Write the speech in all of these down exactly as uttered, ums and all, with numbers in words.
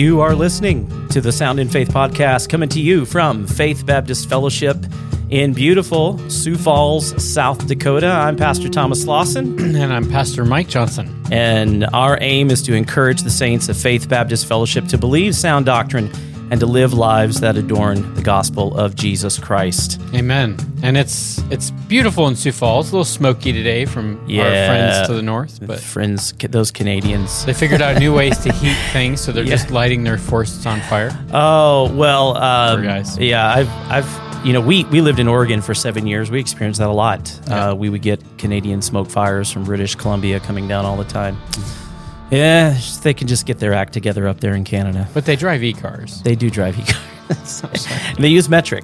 You are listening to the Sound in Faith podcast, coming to you from Faith Baptist Fellowship in beautiful Sioux Falls, South Dakota. I'm Pastor Thomas Lawson. And I'm Pastor Mike Johnson. And our aim is to encourage the saints of Faith Baptist Fellowship to believe sound doctrine and to live lives that adorn the gospel of Jesus Christ. Amen. And it's it's beautiful in Sioux Falls. A little smoky today from yeah, our friends to the north. But friends, those Canadians. They figured out new ways to heat things, so they're yeah. just lighting their forests on fire. Oh, well, um, Poor guys. yeah, I've, I've, you know, we, we lived in Oregon for seven years. We experienced that a lot. Yeah. Uh, we would get Canadian smoke fires from British Columbia coming down all the time. Yeah, they can just get their act together up there in Canada. But they drive e-cars. They do drive e-cars. They use metric,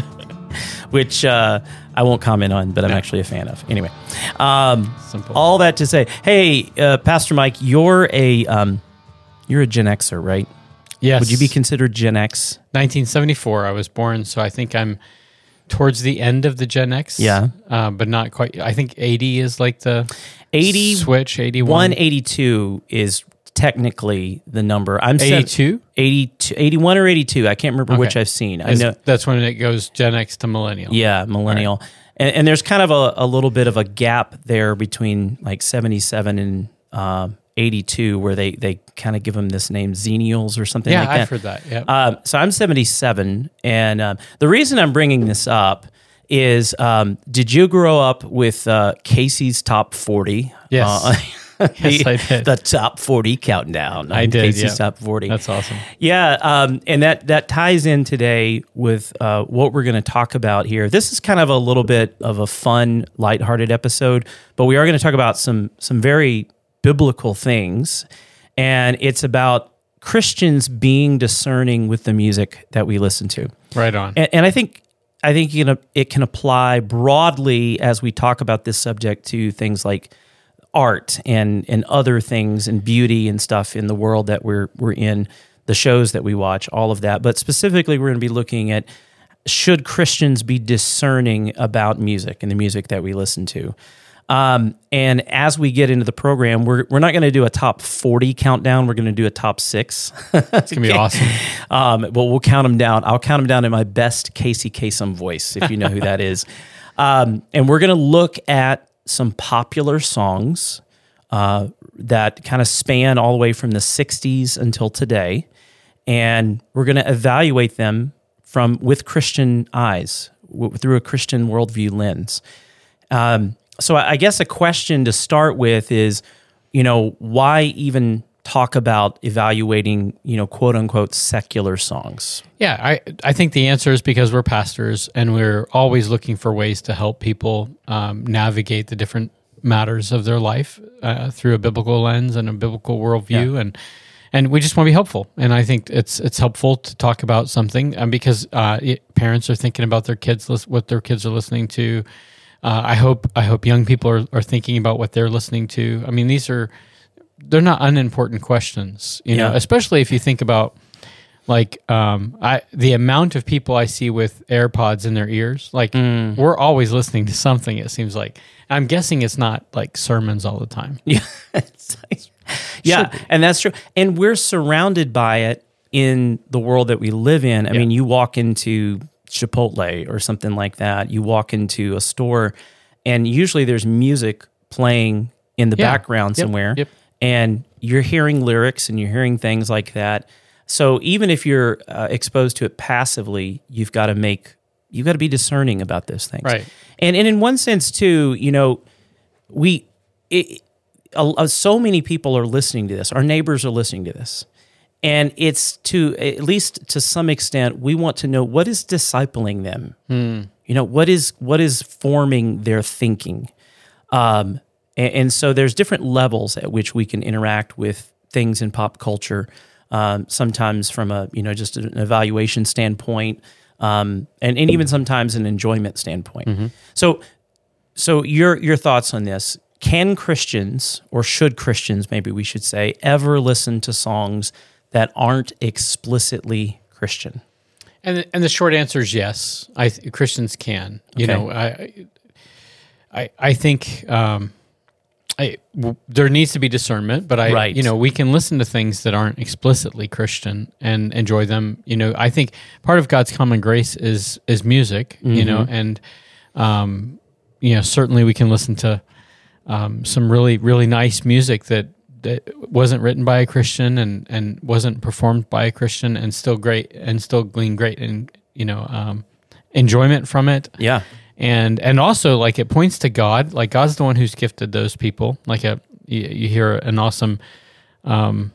which uh, I won't comment on, but I'm no. actually a fan of. Anyway, um, all that to say, hey, uh, Pastor Mike, you're a um, you're a Gen Xer, right? Yes. Would you be considered Gen X? nineteen seventy-four, I was born, so I think I'm towards the end of the Gen X. Yeah. Uh, but not quite. I think eighty is like the eighty switch, eighty-one. one eighty-two is technically the number. I'm eighty-two? eighty-two, eighty-one or eighty-two. I can't remember okay. which I've seen. I is, know that's when it goes Gen X to millennial. Yeah, millennial. Right. And, and there's kind of a, a little bit of a gap there between like seventy-seven and uh, eighty-two where they, they kind of give them this name Xennials or something yeah, like that. I've heard that. Yep. Um, so I'm seventy-seven, and um, the reason I'm bringing this up is, um, did you grow up with uh, Casey's Top forty? Yes. Uh, the, yes, I did. The Top forty countdown. I did, Casey's yeah. Top forty. That's awesome. Yeah, um, and that, that ties in today with uh, what we're going to talk about here. This is kind of a little bit of a fun, lighthearted episode, but we are going to talk about some some very biblical things, and it's about Christians being discerning with the music that we listen to. Right on. And, and I think I think you know, it can apply broadly as we talk about this subject to things like art and and other things and beauty and stuff in the world that we're we're in, the shows that we watch, all of that. But specifically, we're going to be looking at, should Christians be discerning about music and the music that we listen to? Um, and as we get into the program, we're we're not going to do a top forty countdown. We're going to do a top six. It's going to be awesome. Um, well, we'll count them down. I'll count them down in my best Casey Kasem voice, if you know who that is. Um, and we're going to look at some popular songs uh, that kind of span all the way from the sixties until today. And we're going to evaluate them from with Christian eyes, w- through a Christian worldview lens. Um So I guess a question to start with is, you know, why even talk about evaluating, you know, quote unquote secular songs? Yeah, I I think the answer is because we're pastors and we're always looking for ways to help people um, navigate the different matters of their life uh, through a biblical lens and a biblical worldview, yeah. and and we just want to be helpful. And I think it's it's helpful to talk about something um, because uh, it, parents are thinking about their kids, what their kids are listening to. Uh, I hope I hope young people are, are thinking about what they're listening to. I mean, these are they're not unimportant questions, you know. Yeah. Especially if you think about like um, I the amount of people I see with AirPods in their ears. Like mm. we're always listening to something. It seems like I'm guessing it's not like sermons all the time. Yeah, yeah, and that's true. And we're surrounded by it in the world that we live in. I yeah. mean, you walk into Chipotle or something like that. You walk into a store, and usually there's music playing in the yeah. background yep. somewhere, yep. and you're hearing lyrics and you're hearing things like that. So even if you're uh, exposed to it passively, you've got to make you've got to be discerning about those things, right? And and in one sense too, you know, we it, uh, so many people are listening to this. Our neighbors are listening to this. And it's to, at least to some extent, we want to know what is discipling them. Hmm. You know, what is what is forming their thinking. Um, and, and so there's different levels at which we can interact with things in pop culture. Um, sometimes from a, you know, just an evaluation standpoint, um, and, and even sometimes an enjoyment standpoint. Mm-hmm. So, so your your thoughts on this? Can Christians, or should Christians, maybe we should say, ever listen to songs that aren't explicitly Christian? And the, and the short answer is yes. I th- Christians can. You Okay. know, I I I think um, I, w- there needs to be discernment, but I, Right. you know, we can listen to things that aren't explicitly Christian and enjoy them. You know, I think part of God's common grace is is music. You know, and um, you know, certainly we can listen to um, some really really nice music that that wasn't written by a Christian and and wasn't performed by a Christian, and still great and still glean great and you know um, enjoyment from it. Yeah. And and also, like, it points to God. Like, God's the one who's gifted those people. Like, a you, you hear an awesome um,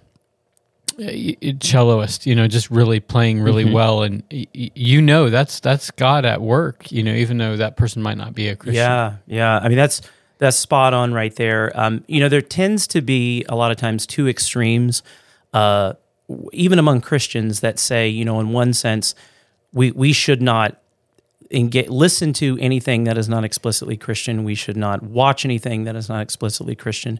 y- y- celloist, you know, just really playing really Mm-hmm. well, and y- y- you know that's that's God at work. You know, even though that person might not be a Christian. Yeah, yeah. I mean, that's that's spot on right there. Um, you know, there tends to be a lot of times two extremes, uh, w- even among Christians, that say, you know, in one sense, we we should not engage, listen to anything that is not explicitly Christian. We should not watch anything that is not explicitly Christian.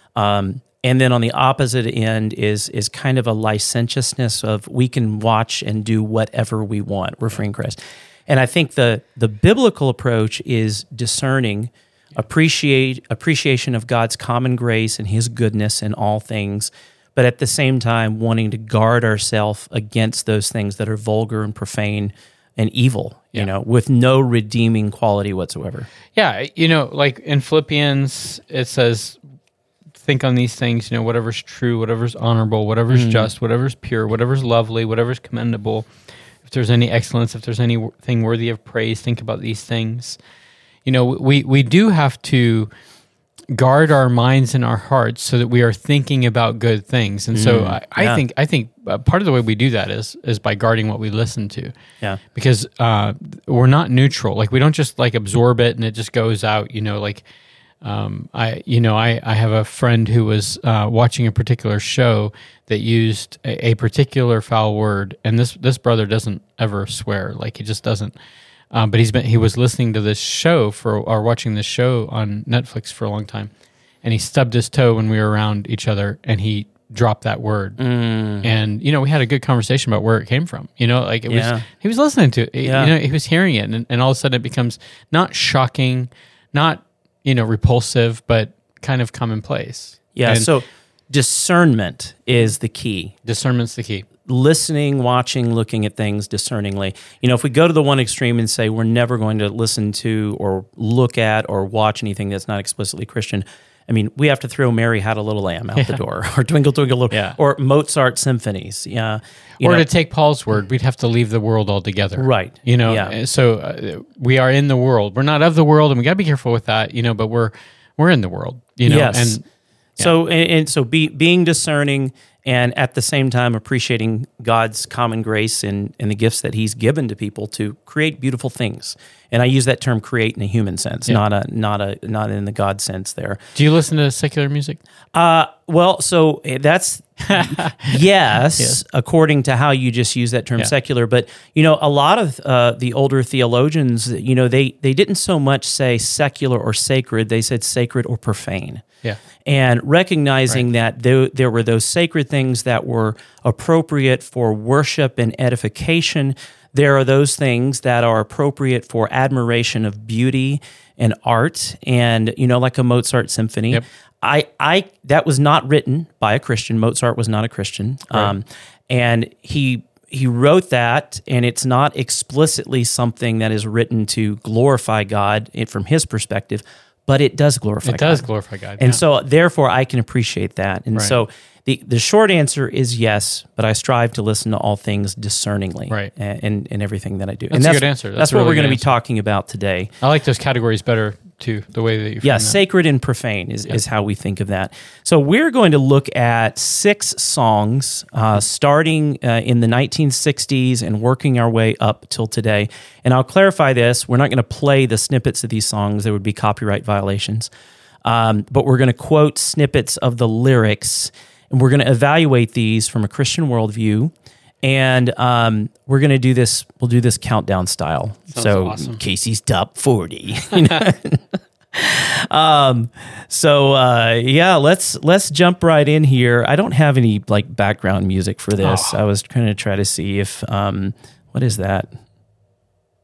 Um, and then on the opposite end is is kind of a licentiousness of we can watch and do whatever we want. We're free in Christ. And I think the the biblical approach is discerning, appreciate appreciation of God's common grace and His goodness in all things, but at the same time wanting to guard ourselves against those things that are vulgar and profane and evil, you Yeah. know, with no redeeming quality whatsoever. Yeah, you know, like in Philippians, it says, think on these things, you know, whatever's true, whatever's honorable, whatever's just, whatever's pure, whatever's lovely, whatever's commendable. If there's any excellence, if there's anything worthy of praise, think about these things. You know, we, we do have to guard our minds and our hearts so that we are thinking about good things. And so I, I yeah. think I think uh, part of the way we do that is is by guarding what we listen to. Yeah. Because uh, we're not neutral. Like, we don't just like absorb it and it just goes out. You know, like um, I you know I, I have a friend who was uh, watching a particular show that used a, a particular foul word, and this this brother doesn't ever swear. Like, he just doesn't. Um, but he's been he was listening to this show for or watching this show on Netflix for a long time, and he stubbed his toe when we were around each other, and he dropped that word. Mm. And you know, we had a good conversation about where it came from. You know, like it Yeah. was he was listening to it. Yeah. You know, he was hearing it, and, and all of a sudden it becomes not shocking, not you know repulsive, but kind of commonplace. Yeah. And So discernment is the key. discernment's the key. Listening, watching, looking at things discerningly. You know, if we go to the one extreme and say we're never going to listen to or look at or watch anything that's not explicitly Christian, I mean, we have to throw Mary Had a Little Lamb out the door, or Twinkle Twinkle Little, Yeah. or Mozart symphonies. Yeah, you Or know, to take Paul's word, we'd have to leave the world altogether. Right. You know, Yeah. so uh, we are in the world. We're not of the world, and we got to be careful with that, you know, but we're we're in the world, you know. Yes. And So and, and so be, being discerning and at the same time appreciating God's common grace and, and the gifts that He's given to people to create beautiful things. And I use that term "create" in a human sense, Yeah. not a not a not in the God sense. There. do you listen to secular music? Uh, well, so that's yes, Yes. according to how you just use that term Yeah. secular. But you know, a lot of uh, the older theologians, you know, they they didn't so much say secular or sacred; they said sacred or profane. Yeah. And recognizing that there, there were those sacred things that were appropriate for worship and edification. There are those things that are appropriate for admiration of beauty and art, and you know, like a Mozart symphony. Yep. I, I that was not written by a Christian. Mozart was not a Christian, um, and he he wrote that, and it's not explicitly something that is written to glorify God it, from his perspective, but it does glorify. It does God. glorify God. And yeah. so, therefore, I can appreciate that. And Right. so, the the short answer is yes, but I strive to listen to all things discerningly, Right. and in, in everything that I do. That's and a that's good answer. That's, That's a what really we're going to good be answer. talking about today. I like those categories better too, the way that you Yeah, frame that. sacred and profane is, is how we think of that. So we're going to look at six songs uh, starting uh, in the nineteen sixties and working our way up till today. And I'll clarify this. We're not going to play the snippets of these songs. There would be copyright violations. Um, but we're going to quote snippets of the lyrics, and we're going to evaluate these from a Christian worldview. And um, we're going to do this, we'll do this countdown style. Sounds so awesome. Casey's top forty. You know? Um, so, uh, yeah, let's, let's jump right in here. I don't have any like background music for this. Oh. I was trying to try to see if, um, what is that?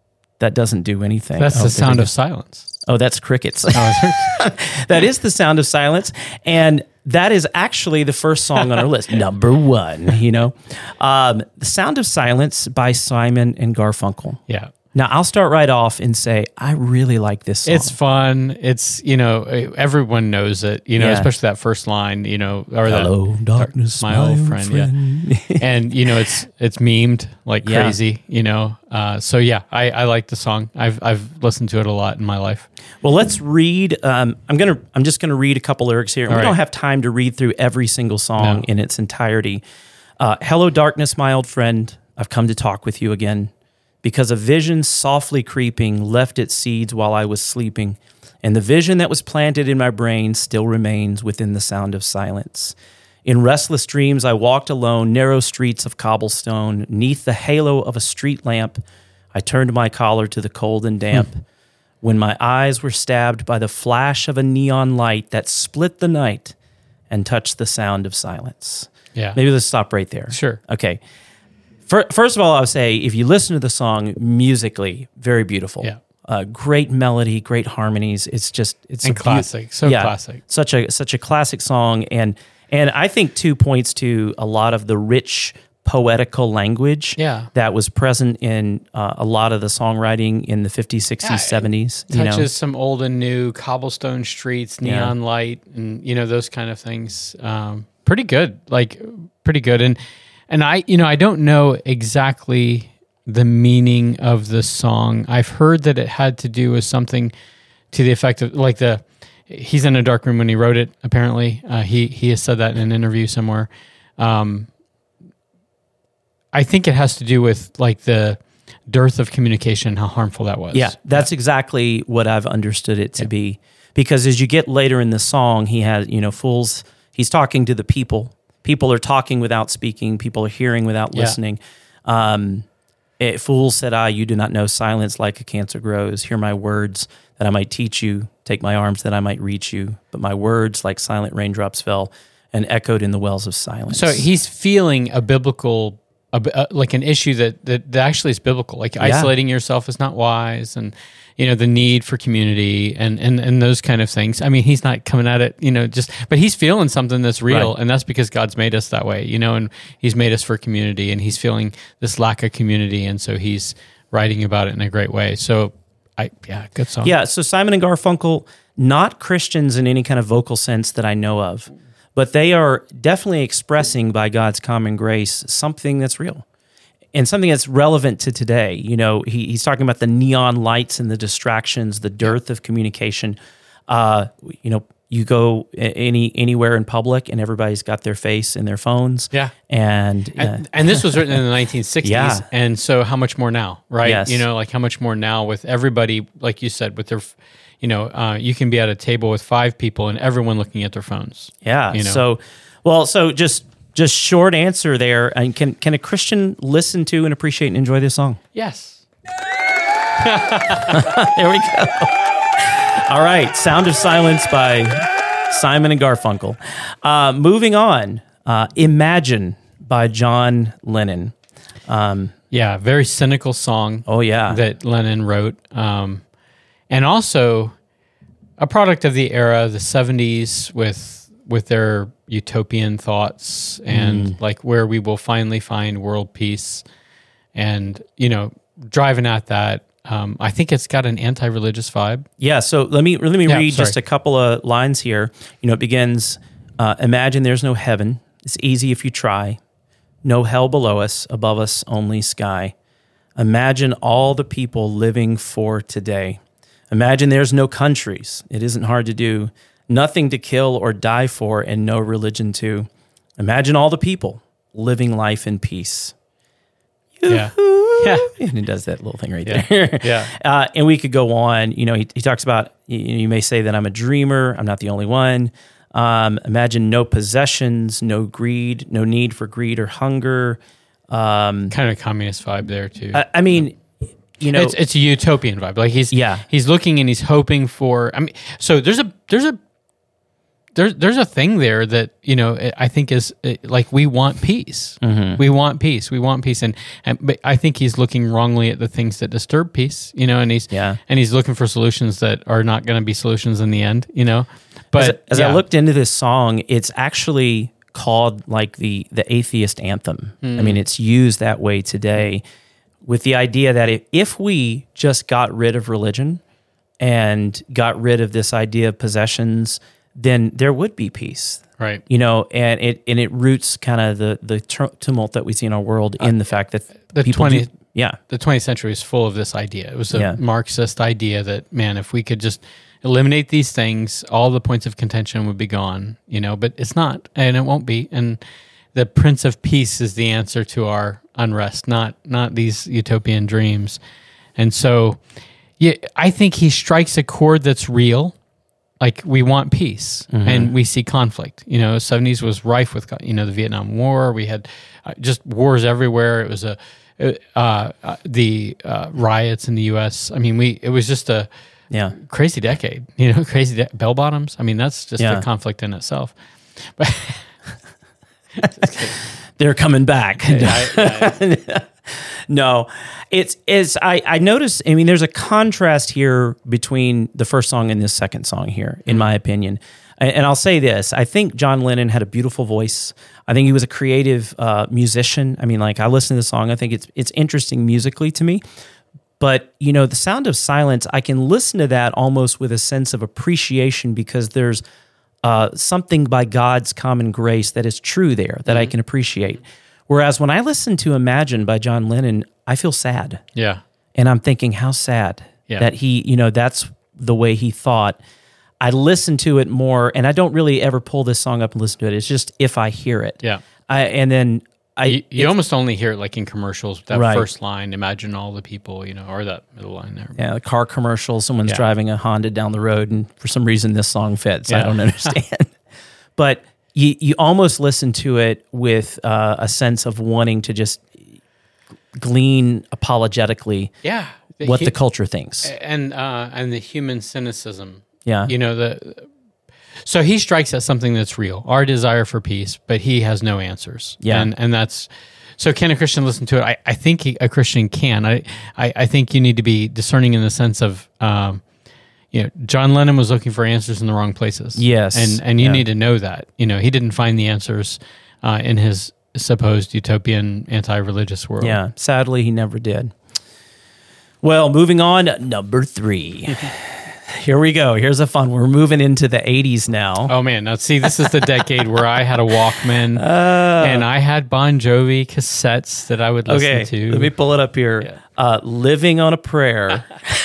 that doesn't do anything. That's oh, the sound of silence. Oh, that's crickets. Oh, That is the sound of silence. And that is actually the first song on our list, number one, you know. Um, the Sound of Silence by Simon and Garfunkel. yeah. Now, I'll start right off and say, I really like this song. It's fun. It's, you know, everyone knows it, you know, Yeah. especially that first line, you know, or Hello, that, darkness, my old friend, yeah. And, you know, it's it's memed like Yeah. crazy, you know. Uh, so, yeah, I, I like the song. I've I've listened to it a lot in my life. Well, let's read. Um, I'm gonna. I'm just gonna read a couple lyrics here. We All don't right. have time to read through every single song No. in its entirety. Uh, Hello, darkness, my old friend. I've come to talk with you again, because a vision softly creeping left its seeds while I was sleeping, and the vision that was planted in my brain still remains within the sound of silence. In restless dreams, I walked alone, narrow streets of cobblestone, neath the halo of a street lamp. I turned my collar to the cold and damp. When my eyes were stabbed by the flash of a neon light that split the night and touched the sound of silence. Yeah. Maybe let's stop right there. Sure. Okay. Fir- First of all, I would say if you listen to the song musically, very beautiful. Yeah. Uh, great melody, great harmonies. It's just it's And a beau- classic. So classic. Such a such a classic song, and and I think too points to a lot of the rich poetical language Yeah. that was present in uh, a lot of the songwriting in the fifties, sixties, Yeah, it seventies. You Touches know, some old and new cobblestone streets, neon light, and you know those kind of things. Um, pretty good, like pretty good. And and I, you know, I don't know exactly the meaning of the song. I've heard that it had to do with something to the effect of like the he's in a dark room when he wrote it. Apparently, uh, he he has said that in an interview somewhere. Um, I think it has to do with like the dearth of communication and how harmful that was. yeah, that's exactly what I've understood it to Yeah. be. Because as you get later in the song, he has, you know, fools, he's talking to the people. People are talking without speaking. People are hearing without Yeah. listening. Um, it, Fools, said I, you do not know silence like a cancer grows. Hear my words that I might teach you. Take my arms that I might reach you. But my words like silent raindrops fell and echoed in the wells of silence. So he's feeling a biblical, a, a, like an issue that, that that actually is biblical. Like isolating yourself is not wise, and you know the need for community and and and those kind of things. I mean, he's not coming at it, you know, just but he's feeling something that's real, Right. and that's because God's made us that way, you know, and He's made us for community, and he's feeling this lack of community, and so he's writing about it in a great way. So, I yeah, good song. Yeah, so Simon and Garfunkel, not Christians in any kind of vocal sense that I know of, but they are definitely expressing by God's common grace something that's real and something that's relevant to today. You know, he, he's talking about the neon lights and the distractions, the dearth of communication. Uh, you know, you go a- any anywhere in public and everybody's got their face in their phones. Yeah. And, uh, And, and this was written in the nineteen sixties. Yeah. And so how much more now, right? Yes. You know, like how much more now with everybody, like you said, with their, you know, uh, you can be at a table with five people and everyone looking at their phones. yeah. You know? So, well, so just just short answer there. And can can a Christian listen to and appreciate and enjoy this song? Yes. There we go. All right, Sound of Silence by Simon and Garfunkel. Uh, moving on, uh, Imagine by John Lennon. Yeah. Very cynical song. Oh, yeah. That Lennon wrote. Um, and also a product of the era, the seventies, with with their utopian thoughts and Mm. like where we will finally find world peace, and you know, driving at that. Um, I think it's got an anti-religious vibe. Yeah, so let me let me Yeah, read just sorry. a couple of lines here. You know, it begins, uh, imagine there's no heaven. It's easy if you try. No hell below us, above us only sky. Imagine all the people living for today. Imagine there's no countries. It isn't hard to do. Nothing to kill or die for, and no religion too. Imagine all the people living life in peace. Yeah. Yeah. And it does that little thing right Yeah. there. Yeah. Uh, and we could go on. You know, he, he talks about, you, you may say that I'm a dreamer. I'm not the only one. Um, imagine no possessions, no greed, no need for greed or hunger. Um, Kind of a communist vibe there too. I, I mean, you know, it's it's a utopian vibe. Like he's Yeah. he's looking and he's hoping for. I mean, so there's a there's a there's there's a thing there that, you know, I think is like we want peace. Mm-hmm. We want peace. We want peace, and and but I think he's looking wrongly at the things that disturb peace. You know, and he's yeah. and he's looking for solutions that are not going to be solutions in the end. You know, but as, as yeah. I looked into this song, it's actually called like the the atheist anthem. Mm. I mean, it's used that way today, with the idea that if, if we just got rid of religion and got rid of this idea of possessions, then there would be peace. Right. You know, and it and it roots kind of the the tumult that we see in our world in the fact that the people twentieth do, yeah. The twentieth century is full of this idea. It was a Yeah. Marxist idea that, man, if we could just eliminate these things, all the points of contention would be gone, you know, but it's not, and it won't be. And the Prince of Peace is the answer to our unrest, not not these utopian dreams. And so yeah, I think he strikes a chord that's real. Like, we want peace, mm-hmm. and we see conflict. You know, seventies was rife with, you know, the Vietnam War. We had uh, just wars everywhere. It was a uh, uh, the uh, riots in the U S. I mean, we it was just a yeah crazy decade. You know, crazy de- bell bottoms. I mean, that's just yeah. a conflict in itself. But they're coming back. Yeah, I, I, No, it's is I I notice. I mean, there's a contrast here between the first song and the second song here, in my opinion. And, and I'll say this: I think John Lennon had a beautiful voice. I think he was a creative uh, musician. I mean, like, I listen to the song, I think it's it's interesting musically to me. But you know, The Sound of Silence, I can listen to that almost with a sense of appreciation, because there's uh, something by God's common grace that is true there that mm-hmm. I can appreciate. Whereas when I listen to Imagine by John Lennon, I feel sad. Yeah. And I'm thinking, how sad yeah. that he, you know, that's the way he thought. I listen to it more, and I don't really ever pull this song up and listen to it. It's just if I hear it. Yeah. I, and then I... You, you almost only hear it like in commercials. That right. first line, imagine all the people, you know, or that middle line there. Yeah, the car commercial, someone's yeah. driving driving a Honda down the road, and for some reason this song fits. Yeah. I don't understand. But... You you almost listen to it with uh, a sense of wanting to just glean apologetically yeah. what he, the culture thinks. And uh, and the human cynicism. Yeah. You know, the so he strikes at something that's real, our desire for peace, but he has no answers. Yeah. And and that's so can a Christian listen to it? I, I think he, a Christian can. I, I, I think you need to be discerning in the sense of um, you know, John Lennon was looking for answers in the wrong places. Yes. And and you yeah. need to know that. You know, he didn't find the answers uh, in his supposed utopian anti-religious world. Yeah, sadly he never did. Well, moving on, number three. Here we go. Here's a fun. We're moving into the eighties now. Oh man, now see, this is the decade where I had a Walkman uh, and I had Bon Jovi cassettes that I would listen okay, to. let me pull it up here. Yeah. Uh, Living on a Prayer.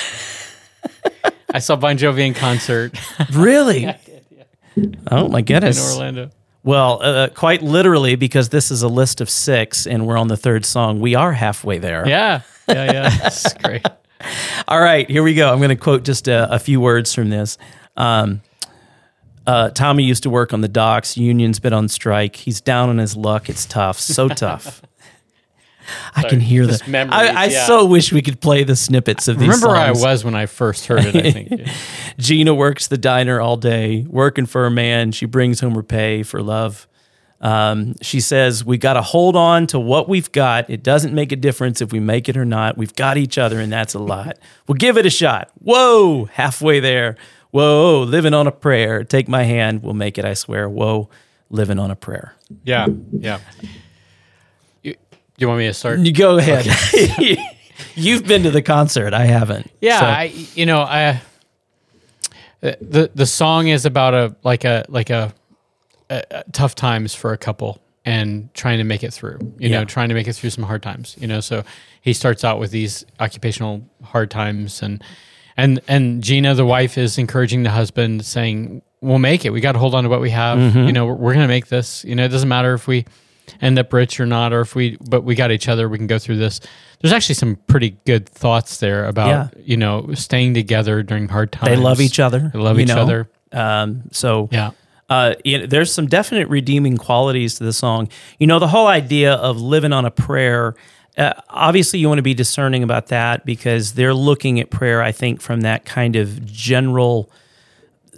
I saw Bon Jovi in concert. Really? Yeah, I did, yeah. Oh my goodness. In Orlando. Well, uh, quite literally, because this is a list of six and we're on the third song. We are halfway there. Yeah, yeah, yeah. That's great. All right, here we go. I'm going to quote just a, a few words from this. Um, uh, Tommy used to work on the docks. Union's been on strike. He's down on his luck. It's tough, so tough. I Sorry, can hear just that. memories, I, I yeah. so wish we could play the snippets of these Remember where I songs. was when I first heard it, I think. Yeah. Gina works the diner all day, working for a man. She brings home her pay for love. Um, she says, we got to hold on to what we've got. It doesn't make a difference if we make it or not. We've got each other, and that's a lot. We'll give it a shot. Whoa, halfway there. Whoa, living on a prayer. Take my hand. We'll make it, I swear. Whoa, living on a prayer. Yeah, yeah. You, you want me to start? You go ahead. Okay. You've been to the concert. I haven't. Yeah, So- I, you know, I the the song is about a like a like a, a, a tough times for a couple and trying to make it through. You Yeah. know, trying to make it through some hard times. You know, so he starts out with these occupational hard times, and and and Gina, the wife, is encouraging the husband, saying, "We'll make it. We got to hold on to what we have. Mm-hmm. You know, we're, we're going to make this. You know, it doesn't matter if we end up rich or not, or if we, but we got each other. We can go through this." There's actually some pretty good thoughts there about, Yeah. you know, staying together during hard times. They love each other. They love you each know? other. Um, so Yeah. uh, you know, there's some definite redeeming qualities to the song. You know, the whole idea of living on a prayer, uh, obviously you want to be discerning about that, because they're looking at prayer, I think, from that kind of general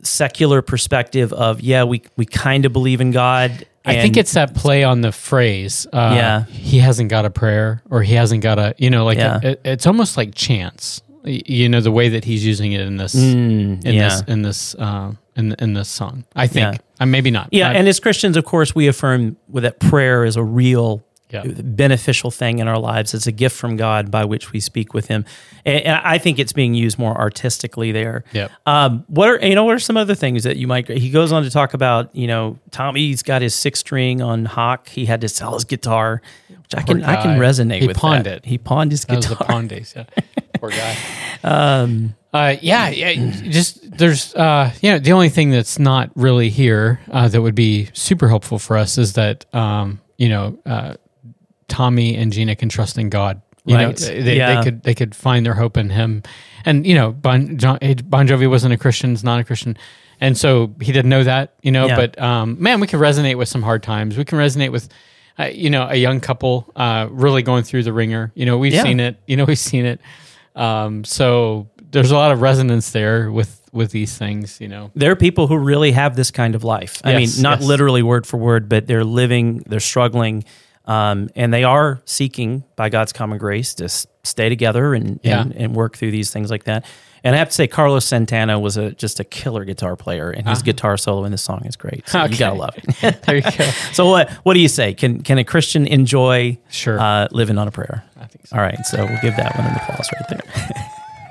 secular perspective of, yeah, we, we kind of believe in God. I think it's that play on the phrase. Uh, Yeah. He hasn't got a prayer, or he hasn't got a, you know, like Yeah. it, it's almost like chance, Y- you know, the way that he's using it in this, Mm, in yeah. this, in this, uh, in, in this song, I think. Yeah. Uh, maybe not. Yeah, I- and as Christians, of course, we affirm that prayer is a real Yeah. beneficial thing in our lives. It's a gift from God by which we speak with Him, and, and I think it's being used more artistically there. Yep. Um, what are you know? What are some other things that you might? He goes on to talk about. You know, Tommy's got his six string on Hawk. He had to sell his guitar, which I Poor can I can guy. resonate He with. pawned that. it. He pawned his That was guitar. the pawn days. Yeah. Poor guy. Um, uh, yeah, yeah. Just there's, uh, you know, the only thing that's not really here uh, that would be super helpful for us is that, um, you know, uh, Tommy and Gina can trust in God. You Right. know, they, they, Yeah. they could they could find their hope in Him. And you know, Bon, John, Bon Jovi wasn't a Christian, is not a Christian, and so he didn't know that. You know, Yeah. but um, man, we can resonate with some hard times. We can resonate with. Uh, you know, a young couple uh, really going through the ringer. You know, we've Yeah. seen it. You know, we've seen it. Um, so there's a lot of resonance there with with these things. You know, There are people who really have this kind of life. I Yes, mean, not yes. literally word for word, but they're living, they're struggling, um, and they are seeking, by God's common grace, to s- stay together and, Yeah. and and work through these things like that. And I have to say, Carlos Santana was a just a killer guitar player, and his guitar solo in this song is great. So you Okay. gotta love it. there you go. So what what do you say? Can can a Christian enjoy Sure. uh, living on a prayer? I think so. All right, so we'll give that one an applause right there.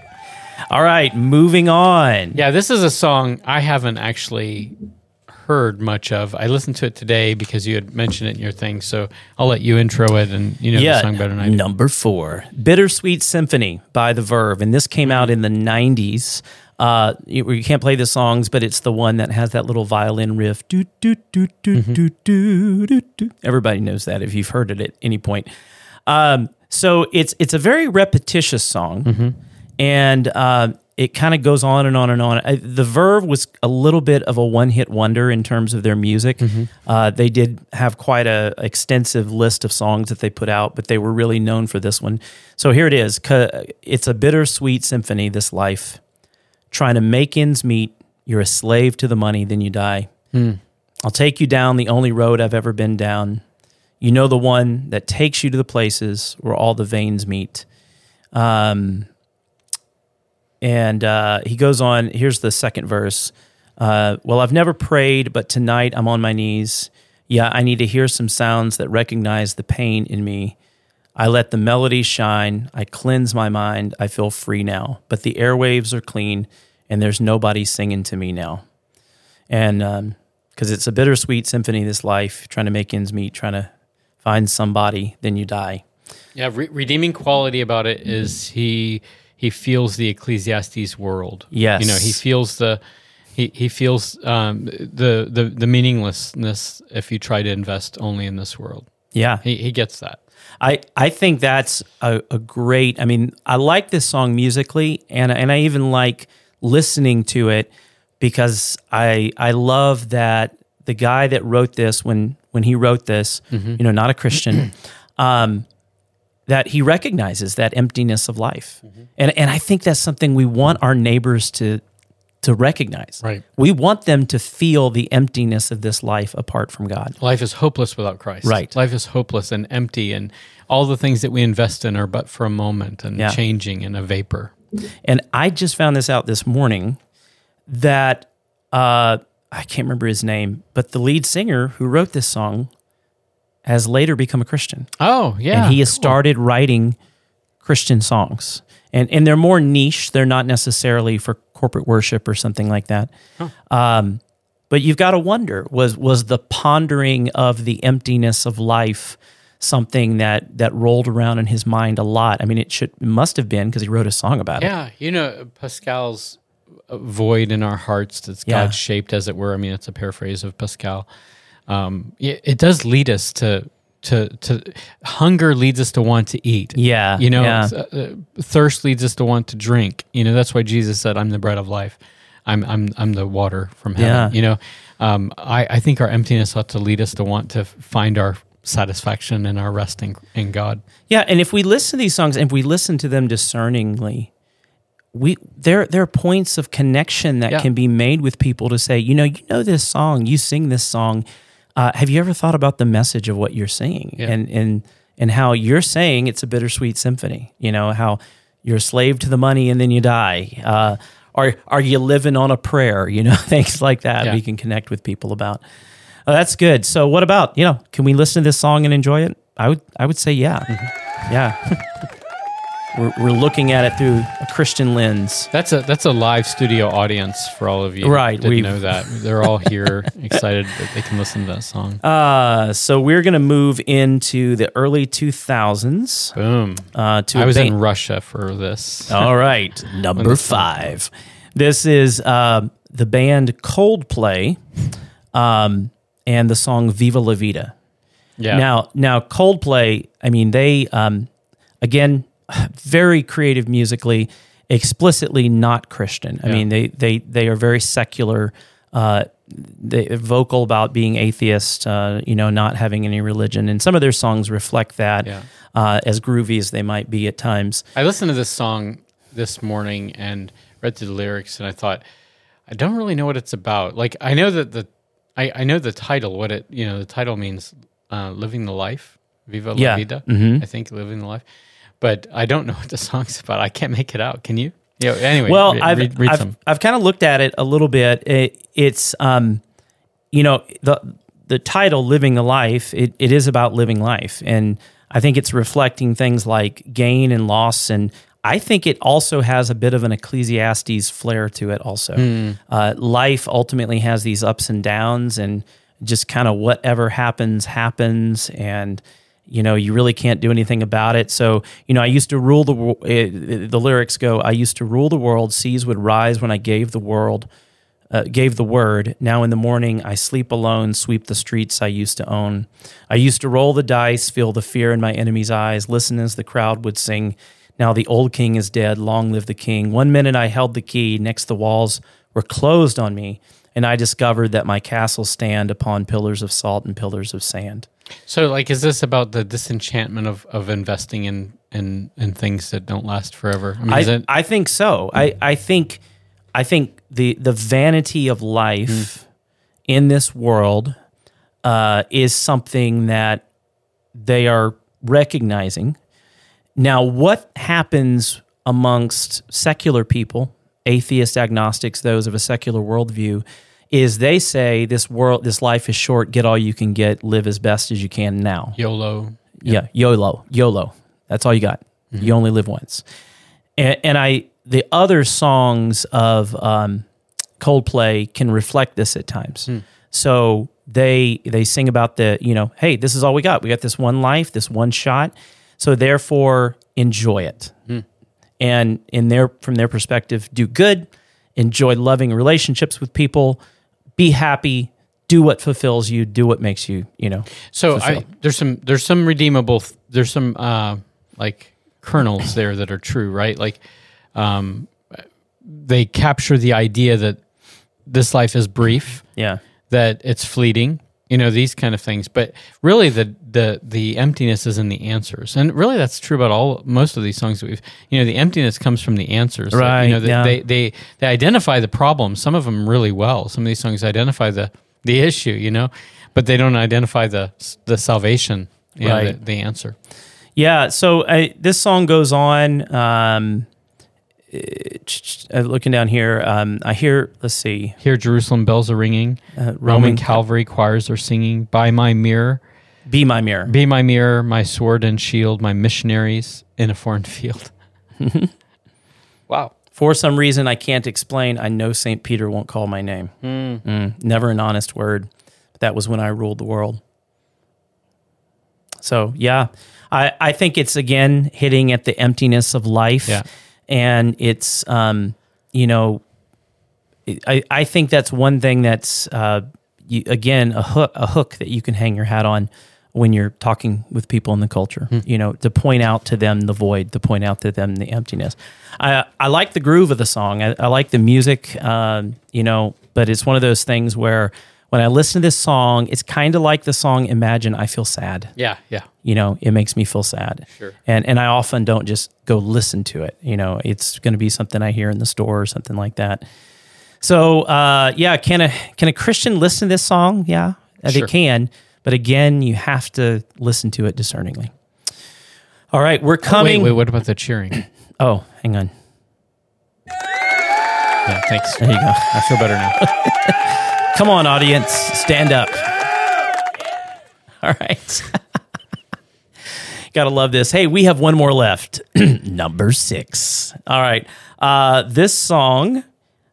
All right, moving on. Yeah, this is a song I haven't actually heard much of. I listened to it today because you had mentioned it in your thing. So I'll let you intro it, and you know the song better than I do. Number four, Bittersweet Symphony by The Verve. And this came out in the nineties. Uh, you, you can't play the songs, but it's the one that has that little violin riff. Do, do, do, do, do, do, do, do. Everybody knows that if you've heard it at any point. Um, so it's it's a very repetitious song. And uh, it kind of goes on and on and on. I, the Verve was a little bit of a one-hit wonder in terms of their music. Uh, they did have quite a extensive list of songs that they put out, but they were really known for this one. So here it is. It's a bittersweet symphony, this life. Trying to make ends meet, you're a slave to the money, then you die. I'll take you down the only road I've ever been down. You know, the one that takes you to the places where all the veins meet. Um... And uh, he goes on, here's the second verse. Uh, well, I've never prayed, but tonight I'm on my knees. Yeah, I need to hear some sounds that recognize the pain in me. I let the melody shine. I cleanse my mind. I feel free now. But the airwaves are clean, and there's nobody singing to me now. And because um, it's a bittersweet symphony, this life, trying to make ends meet, trying to find somebody, then you die. Yeah, re- redeeming quality about it is he he feels the Ecclesiastes world. Yes. You know, he feels the he he feels um, the the the meaninglessness if you try to invest only in this world. Yeah. He he gets that. I, I think that's a, a great, I mean, I like this song musically, and and I even like listening to it because I I love that the guy that wrote this, when when he wrote this, Mm-hmm. you know, not a Christian, um, that he recognizes that emptiness of life. Mm-hmm. And and I think that's something we want our neighbors to to recognize. Right. We want them to feel the emptiness of this life apart from God. Life is hopeless without Christ. Right. Life is hopeless and empty, and all the things that we invest in are but for a moment and Yeah. changing in a vapor. And I just found this out this morning that uh, I can't remember his name, but the lead singer who wrote this song has later become a Christian. Oh, yeah. And he has started writing Christian songs. And and they're more niche. They're not necessarily for corporate worship or something like that. Huh. Um, but you've got to wonder, was was the pondering of the emptiness of life something that that rolled around in his mind a lot? I mean, it should it must have been, because he wrote a song about it. Yeah, you know, Pascal's uh, void in our hearts that's Yeah. God shaped, as it were. I mean, it's a paraphrase of Pascal. Um, it, it does lead us to to to hunger leads us to want to eat. Yeah, you know, yeah. uh, uh, thirst leads us to want to drink. You know, that's why Jesus said, "I'm the bread of life. I'm I'm I'm the water from heaven." Yeah. You know, um, I I think our emptiness ought to lead us to want to find our satisfaction and our rest in, in God. Yeah, and if we listen to these songs, and if we listen to them discerningly, we there there are points of connection that Yeah. can be made with people to say, you know, you know this song, you sing this song. Uh, have you ever thought about the message of what you're singing, Yeah. and and and how you're saying it's a bittersweet symphony? You know, how you're a slave to the money and then you die. Uh, are are you living on a prayer? You know, things like that. Yeah. We can connect with people about. Oh, that's good. So, what about, you know? Can we listen to this song and enjoy it? I would I would say yeah, yeah. We're, we're looking at it through a Christian lens. That's a that's a live studio audience for all of you. Right, Didn't we've- know that. They're all here excited that they can listen to that song. Uh, so we're going to move into the early two thousands. Boom. Uh, to I a was band- in Russia for this. All right, number five. This is uh, the band Coldplay, um, and the song "Viva La Vida." Yeah. Now, now Coldplay. I mean, they um, again very creative musically, explicitly not Christian. I Yeah. mean, they they they are very secular. Uh, they vocal about being atheist. Uh, you know, not having any religion, and some of their songs reflect that. Yeah. Uh, as groovy as they might be at times. I listened to this song this morning and read through the lyrics, and I thought, I don't really know what it's about. Like, I know that the, I, I know the title. What it, you know, the title means uh, living the life, Viva Yeah. La Vida. Mhm. I think living the life, but I don't know what the song's about. I can't make it out. Can you? Yeah. Anyway, Well, re- I've read, read I've, some. I've kind of looked at it a little bit. It, it's um, you know, the the title "Living the Life." It, it is about living life, and I think it's reflecting things like gain and loss, and I think it also has a bit of an Ecclesiastes flair to it. Also, Hmm. uh, life ultimately has these ups and downs, and just kind of whatever happens happens, and you know, you really can't do anything about it. So, you know, I used to rule the wo- uh, the lyrics go, I used to rule the world, seas would rise when I gave the world, uh, gave the word. Now in the morning, I sleep alone, sweep the streets I used to own. I used to roll the dice, feel the fear in my enemy's eyes, listen as the crowd would sing. Now the old king is dead, long live the king. One minute I held the key, next the walls were closed on me, and I discovered that my castles stand upon pillars of salt and pillars of sand. So, like, is this about the disenchantment of, of investing in, in in things that don't last forever? I mean, is I, it, I think so. I, I think I think the the vanity of life in this world uh, is something that they are recognizing. Now, what happens amongst secular people, atheist, agnostics, those of a secular worldview, is they say this world, this life is short. Get all you can get. Live as best as you can now. YOLO? Yeah, YOLO, YOLO. That's all you got. You only live once. And, and I, the other songs of um, Coldplay can reflect this at times. So they they sing about the, you know, hey, this is all we got. We got this one life, this one shot. So therefore, enjoy it. And in their from their perspective, do good, enjoy loving relationships with people, be happy, do what fulfills you, do what makes you, you know. So fulfill. I, there's some there's some redeemable th- there's some uh, like kernels there that are true, right? Like um, they capture the idea that this life is brief, Yeah. that it's fleeting, you know, these kind of things. But really, the the the emptiness is in the answers, and really that's true about all most of these songs that we've. You know, the emptiness comes from the answers, Like, Right, you know, they, yeah. they they they identify the problem. Some of them really well. Some of these songs identify the the issue, you know, but they don't identify the the salvation, you know, Right. the, the answer. Yeah, so I, this song goes on. Um, it- uh, looking down here, um, I hear. Let's see, Here, Jerusalem bells are ringing. uh, Roman Roman. Calvary choirs are singing. By my mirror, Be my mirror. be my mirror, my sword and shield, my missionaries in a foreign field. Wow. For some reason I can't explain, I know Saint Peter won't call my name. Mm, never an honest word. But that was when I ruled the world. So yeah, I, I think it's again hitting at the emptiness of life, Yeah. and it's um, you know, I I think that's one thing that's uh, you, again a hook a hook that you can hang your hat on when you're talking with people in the culture. You know, to point out to them the void, to point out to them the emptiness. I I like the groove of the song. I, I like the music. Um, you know, but it's one of those things where when I listen to this song, it's kind of like the song Imagine I Feel Sad. Yeah, yeah. You know, it makes me feel sad. Sure. And and I often don't just go listen to it. You know, it's going to be something I hear in the store or something like that. So, uh, yeah, can a can a Christian listen to this song? Yeah, Sure. they can. But again, you have to listen to it discerningly. All right, we're coming. Wait, wait, what about the cheering? Oh, hang on. Yeah, thanks. There you go. I feel better now. Come on, audience, stand up. All right. Gotta love this. Hey, we have one more left. Number six. All right. Uh, this song,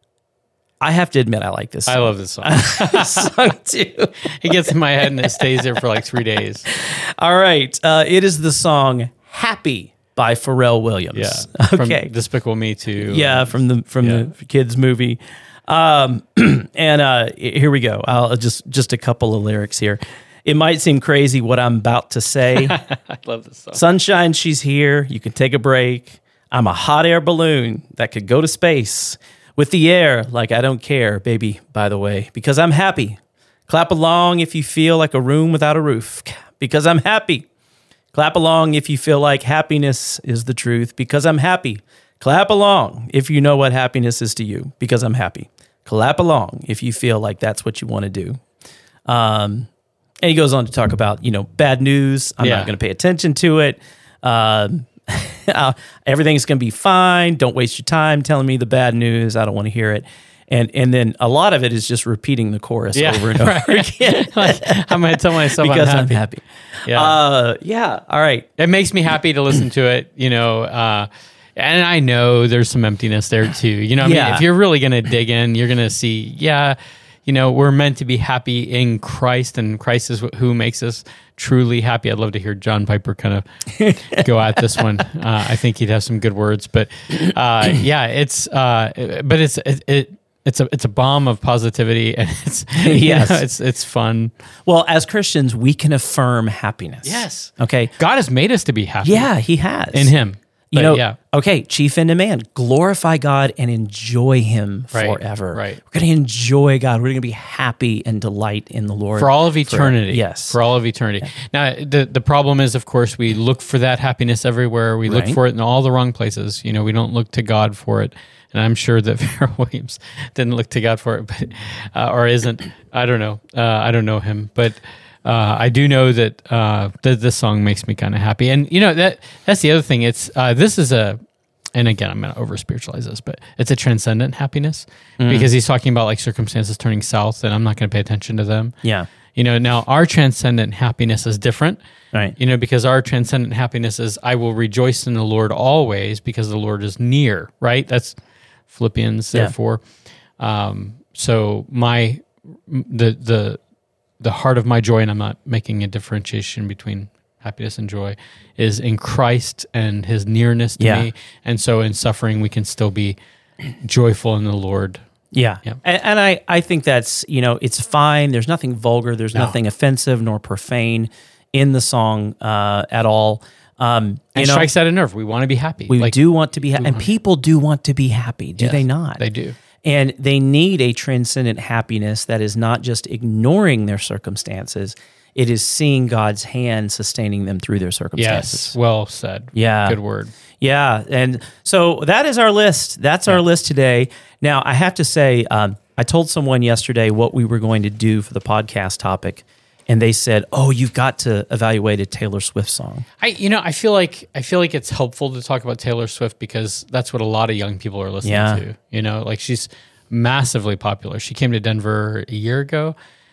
I have to admit, I like this song. I love this song. this song too. It gets in my head and it stays there for like three days. All right. Uh, it is the song Happy by Pharrell Williams. Yeah. Okay. From Despicable Me too. Yeah, from the from Yeah. the kids movie. Um, and uh, here we go. I'll just just a couple of lyrics here. It might seem crazy what I'm about to say. I love this song. Sunshine, she's here. You can take a break. I'm a hot air balloon that could go to space with the air like I don't care, baby, by the way, because I'm happy. Clap along if you feel like a room without a roof, because I'm happy. Clap along if you feel like happiness is the truth, because I'm happy. Clap along if you know what happiness is to you, because I'm happy. Clap along if you feel like that's what you want to do. Um, and he goes on to talk about, you know, bad news. I'm Yeah. not going to pay attention to it. Um, uh, everything's going to be fine. Don't waste your time telling me the bad news. I don't want to hear it. And and then a lot of it is just repeating the chorus Yeah, over and over right. again. Like, I'm going to tell myself because I'm I'm happy. happy. Yeah. Uh, yeah. All right. It makes me happy to listen to it, you know. Uh, and I know there's some emptiness there too. You know, I Yeah. mean, if you're really going to dig in, you're going to see, yeah, you know, we're meant to be happy in Christ, and Christ is wh- who makes us truly happy. I'd love to hear John Piper kind of go at this one. Uh, I think he'd have some good words, but uh, yeah, it's, uh, but it's, it, it It's a it's a bomb of positivity, and it's Yes. you know, it's it's fun. Well, as Christians, we can affirm happiness. Yes. Okay. God has made us to be happy. Yeah, he has. in Him. You But know, yeah, okay, chief end of man, glorify God and enjoy him Right, forever. right. We're going to enjoy God. We're going to be happy and delight in the Lord. for all of eternity. yes. for all of eternity. Now, the the problem is, of course, we look for that happiness everywhere. We look Right. for it in all the wrong places. You know, we don't look to God for it. And I'm sure that Pharrell Williams didn't look to God for it, but uh, or isn't. I don't know. Uh, I don't know him, but uh, I do know that uh, that this song makes me kind of happy. And you know that that's the other thing. It's uh, this is a, and again, I'm going to over spiritualize this, but it's a transcendent happiness because he's talking about like circumstances turning south, and I'm not going to pay attention to them. Yeah. You know, now our transcendent happiness is different. Right. You know, because our transcendent happiness is I will rejoice in the Lord always because the Lord is near, right? That's Philippians, Yeah. therefore. Um, so my the the the heart of my joy, and I'm not making a differentiation between happiness and joy, is in Christ and his nearness to Yeah. me. And so in suffering we can still be joyful in the Lord. Yeah. Yeah. And, and I, I think that's, you know, it's fine. There's nothing vulgar. There's No. nothing offensive nor profane in the song uh, at all. Um, And you know, strikes at a nerve. We want to be happy. we Like, do want to be happy. And people do want to be happy, do yes, they not? They do. And they need a transcendent happiness that is not just ignoring their circumstances, it is seeing God's hand sustaining them through their circumstances. Yes. Well said. Yeah. Good word. Yeah. And so that is our list. That's our list today. Now, I have to say, um, I told someone yesterday what we were going to do for the podcast topic, and they said, "Oh, you've got to evaluate a Taylor Swift song." I, you know, I feel like I feel like it's helpful to talk about Taylor Swift because that's what a lot of young people are listening Yeah. to. You know, like she's massively popular. She came to Denver a year ago,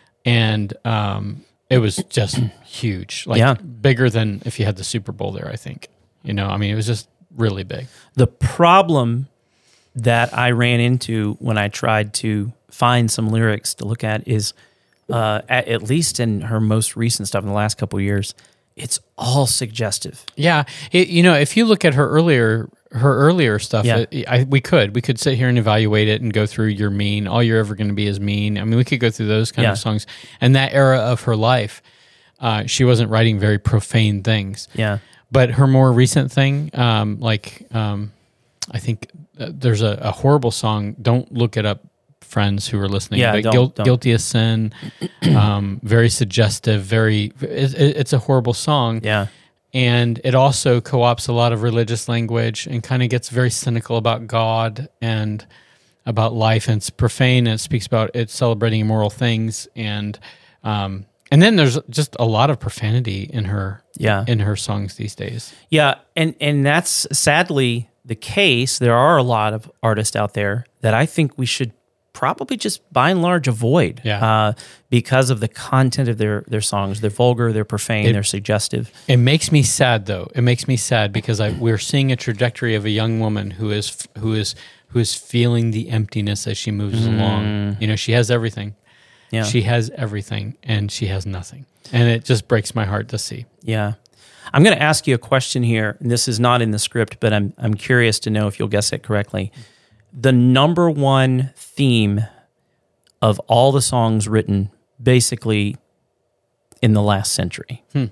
and um, it was just huge, like Yeah. bigger than if you had the Super Bowl there. I think. You know, I mean, it was just really big. The problem that I ran into when I tried to find some lyrics to look at is, uh, at, at least in her most recent stuff in the last couple of years, it's all suggestive. Yeah, it, you know, if you look at her earlier, her earlier stuff, Yeah. it, I, we could we could sit here and evaluate it and go through "You're Mean." All you're ever going to be is mean. I mean, we could go through those kind Yeah. of songs. And that era of her life, uh, she wasn't writing very profane things. Yeah. But her more recent thing, um, like um, I think uh, there's a, a horrible song. Don't look it up. friends who are listening. Yeah, but don't- Guil- don't. Guilty as Sin, um, very suggestive, very, it, it- it's a horrible song. Yeah. And it also co-ops a lot of religious language and kind of gets very cynical about God and about life, and it's profane, and it speaks about it's celebrating immoral things, and um, and then there's just a lot of profanity in her Yeah. in her songs these days. Yeah, and and that's sadly the case. There are a lot of artists out there that I think we should probably just by and large avoid, Yeah. uh, because of the content of their their songs. They're vulgar, they're profane, It- they're suggestive. It makes me sad, though. It makes me sad because I, we're seeing a trajectory of a young woman who is who is who is feeling the emptiness as she moves along. You know, she has everything. Yeah, She has everything, and she has nothing, and it just breaks my heart to see. yeah. I'm going to ask you a question here, and this is not in the script, but I'm I'm curious to know if you'll guess it correctly. The number one theme of all the songs written, basically, in the last century. Hmm.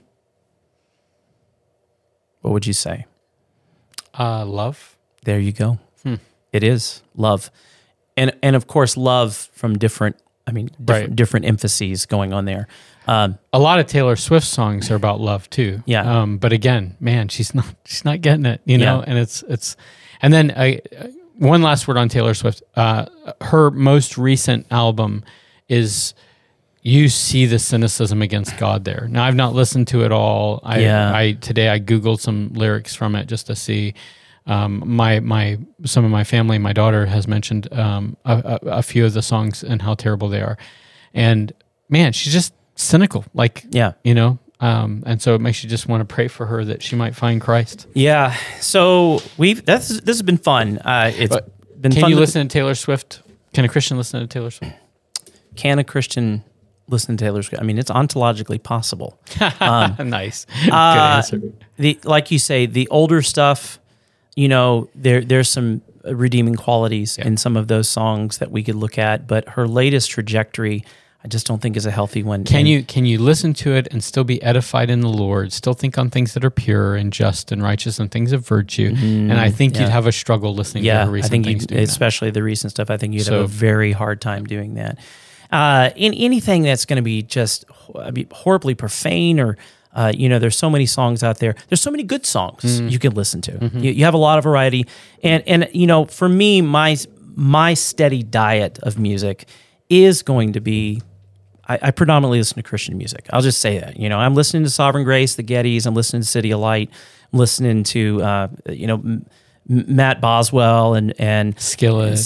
What would you say? Uh, love. There you go. Hmm. It is love, and and of course love from different. I mean, different, Right. different emphases going on there. Um, A lot of Taylor Swift songs are about love too. Yeah. Um, but again, man, she's not she's not getting it. You know, Yeah. and it's it's. And then I, one last word on Taylor Swift. Uh, her most recent album is. You see the cynicism against God there. Now, I've not listened to it all. I, Yeah. I today I googled some lyrics from it just to see. Um, my my some of my family, my daughter has mentioned um, a, a, a few of the songs and how terrible they are, and man, she's just cynical. Like yeah, you know, um, and so it makes you just want to pray for her that she might find Christ. yeah. So we've that's this has been fun. Uh, it's But been Can fun. you to- listen to Taylor Swift? Can a Christian listen to Taylor Swift? Can a Christian listen to Taylor Swift? I mean, it's ontologically possible. Nice, good Uh, answer. The like you say, the older stuff. You know, there there's some redeeming qualities Yeah. in some of those songs that we could look at, but her latest trajectory, I just don't think is a healthy one. Can And- you can you listen to it and still be edified in the Lord? Still think on things that are pure and just and righteous and things of virtue. and I think yeah. you'd have a struggle listening to Yeah, her recent I think things. you, doing that. especially the recent stuff. I think you'd So- have a very hard time doing that. Uh, in anything that's going to be just I mean, horribly profane, or uh, you know, there's so many songs out there. There's so many good songs Mm-hmm. you can listen to. You, you have a lot of variety, and and you know, for me, my my steady diet of music is going to be. I, I predominantly listen to Christian music. I'll just say that. You know, I'm listening to Sovereign Grace, the Gettys. I'm listening to City of Light. I'm listening to uh, you know M- M- Matt Boswell and and Skillet.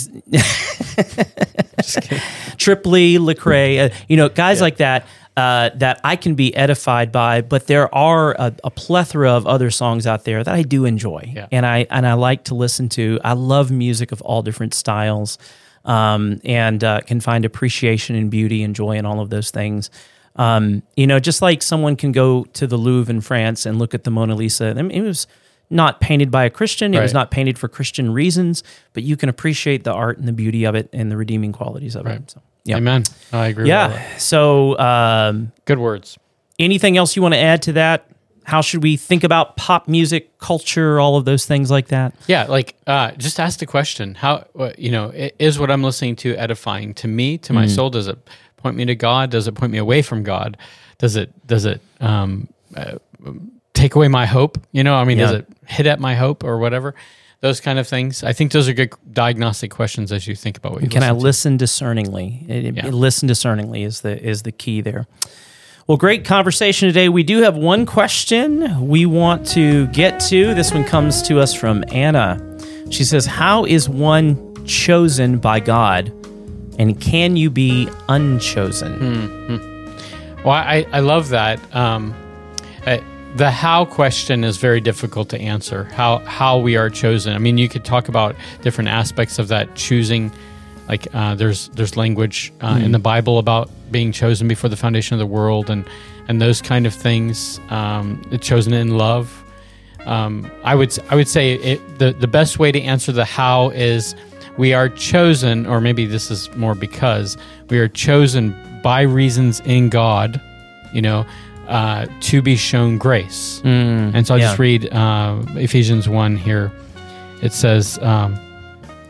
Tripley, Lecrae, uh, you know, guys like that uh, that I can be edified by. But there are a, a plethora of other songs out there that I do enjoy, Yeah. and I and I like to listen to. I love music of all different styles, um, and uh, can find appreciation and beauty and joy in all of those things. Um, you know, just like someone can go to the Louvre in France and look at the Mona Lisa. I mean, it was not painted by a Christian. It was Right. not painted for Christian reasons, but you can appreciate the art and the beauty of it and the redeeming qualities of Right. it. So, yeah. Amen. I agree with all that. Yeah. So, um, Good words. anything else you want to add to that? How should we think about pop music, culture, all of those things like that? Yeah, like uh, just ask the question: How uh, you know i- is what I'm listening to edifying to me, to my soul? Does it point me to God? Does it point me away from God? Does it does it um, uh, take away my hope? You know, I mean, does Yeah. it hit at my hope or whatever? Those kind of things. I think those are good diagnostic questions as you think about what you Can I listen to. listen discerningly? It- Yeah. Listen discerningly is the is the key there. Well, great conversation today. We do have one question we want to get to. This one comes to us from Anna. She says, "How is one chosen by God, and can you be unchosen?" Well, I, I love that. Um, uh, the how question is very difficult to answer. How how we are chosen. I mean, you could talk about different aspects of that choosing. Like uh, there's there's language uh, in the Bible about being chosen before the foundation of the world, and and those kind of things. Um, chosen in love. Um, I would I would say it, the the best way to answer the how is we are chosen, or maybe this is more because we are chosen by reasons in God, you know, uh, to be shown grace. And so I'll just yeah. read uh, Ephesians one here. It says, um,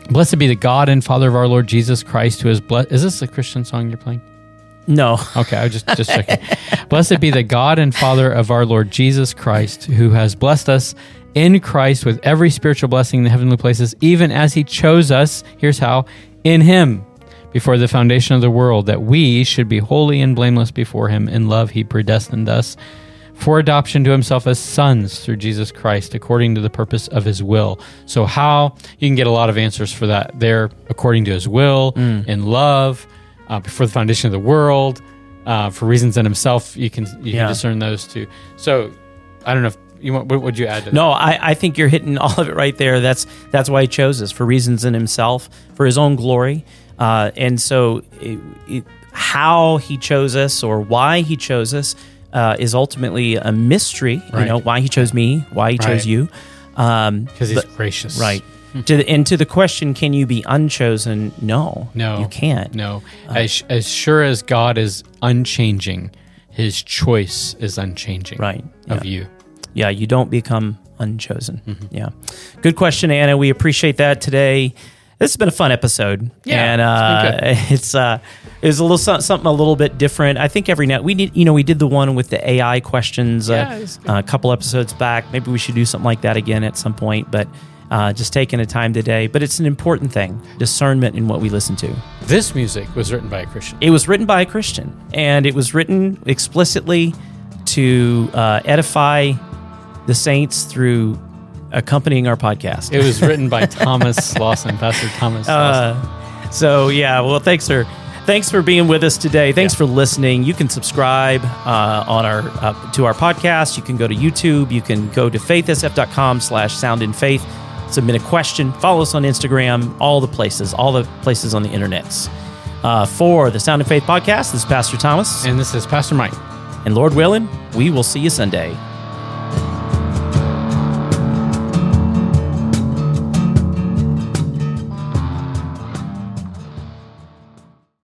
Blessed be the God and Father of our Lord Jesus Christ, who has blessed. Is this a Christian song you're playing? No. Okay, I was just, just checking. Blessed be the God and Father of our Lord Jesus Christ, who has blessed us in Christ with every spiritual blessing in the heavenly places, even as he chose us, here's how, in him, before the foundation of the world, that we should be holy and blameless before him. In love he predestined us for adoption to himself as sons through Jesus Christ, according to the purpose of his will. So how, you can get a lot of answers for that there, according to his will, mm. in love, uh, before the foundation of the world, uh, for reasons in himself, you can you yeah. can discern those too. So I don't know if you want, what would you add to that? No, I, I think you're hitting all of it right there. That's that's why he chose us, for reasons in himself, for his own glory. Uh, and so it, it, how he chose us or why he chose us Uh, is ultimately a mystery, right. You know, why he chose me, why he right. chose you. Um, because he's but, gracious. Right. to the, and to the question, can you be unchosen? No. No. You can't. No. Uh, as, as sure as God is unchanging, his choice is unchanging right. of yeah. you. Yeah, you don't become unchosen. Mm-hmm. Yeah. Good question, Anna. We appreciate that today. This has been a fun episode. Yeah, and uh, it's, it's uh, it was a little something a little bit different. I think every now we did, you know, we did the one with the A I questions yeah, uh, a couple episodes back. Maybe we should do something like that again at some point. But uh, just taking the time today. But it's an important thing: discernment in what we listen to. This music was written by a Christian. It was written by a Christian, and it was written explicitly to uh, edify the saints through accompanying our podcast. It was written by Thomas Lawson, Pastor Thomas Lawson. Uh, so yeah, well, thanks for thanks for being with us today. Thanks yeah. for listening. You can subscribe uh, on our uh, to our podcast. You can go to YouTube. You can go to faithsf.com slash sound in faith. Submit a question. Follow us on Instagram. All the places, all the places on the internets. Uh, for the Sound in Faith podcast, this is Pastor Thomas, and this is Pastor Mike. And Lord willing, we will see you Sunday.